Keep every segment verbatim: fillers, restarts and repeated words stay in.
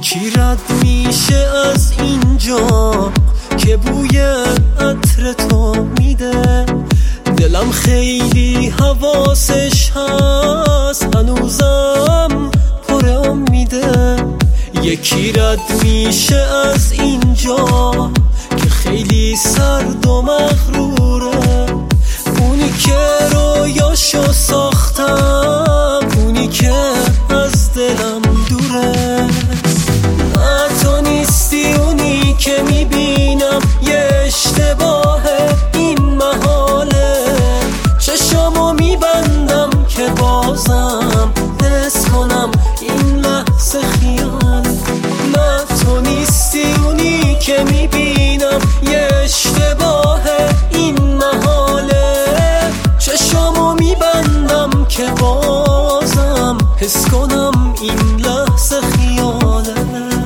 یکی رد میشه از اینجا که بوی عطر تو میده، دلم خیلی حواسش هست، هنوزم پر امیده. یکی رد میشه از اینجا که خیلی سرد و مغروره، اونی که رویاشو ساختم، اونی که از دلم دوره. نه تو نیستی اونی که میبینم، یه اشتباهه این محاله، چشامو میبندم که بازم حس کنم این لحظه خیاله. نه تو نیستی اونی که میبینم، یه اشتباهه این محاله، چشامو میبندم که بازم حس کنم این لحظه خیاله.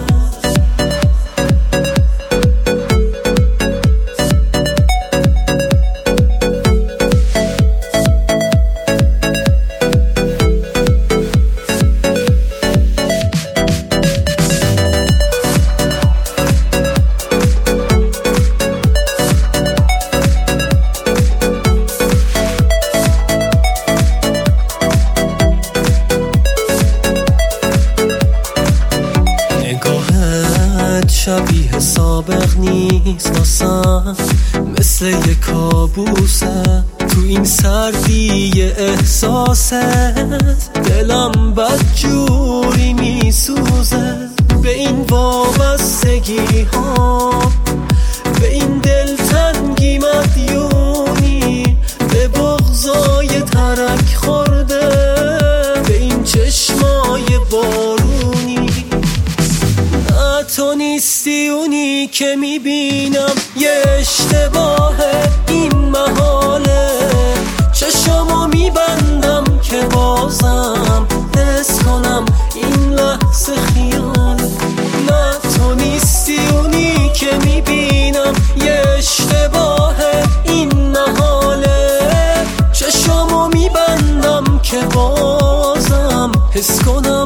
شبیه سابق نیست واسم، مثل یه کابوسه تو این سردی احساست، دلم بدجوری میسوزه به این وابستگی ها، به این دلتنگی مدیونی، به بغضای ترک خورده، به این چشمای بارونی. تو نیستی اونی که میبینم، یه اشتباهه این محاله، چشامو میبندم که بازم حس کنم این لحظه خیاله. نه تو نیستی اونی که میبینم، یه اشتباهه این محاله، چشامو میبندم که بازم حس کنم